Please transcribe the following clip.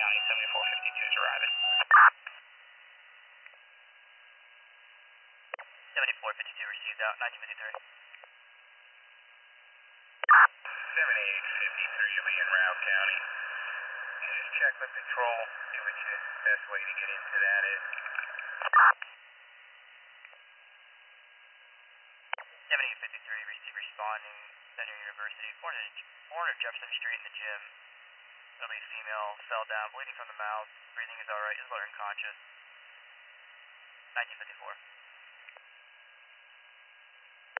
County, 7452 is arriving. 7452 received out, 1953. 7853, you'll be in Route County. You just check with control, see which the best way to get into that is. 7853 received responding, Center University, 400 Jefferson Street in the gym. Elderly female, fell down, bleeding from the mouth, breathing is alright, is lower unconscious. 1954.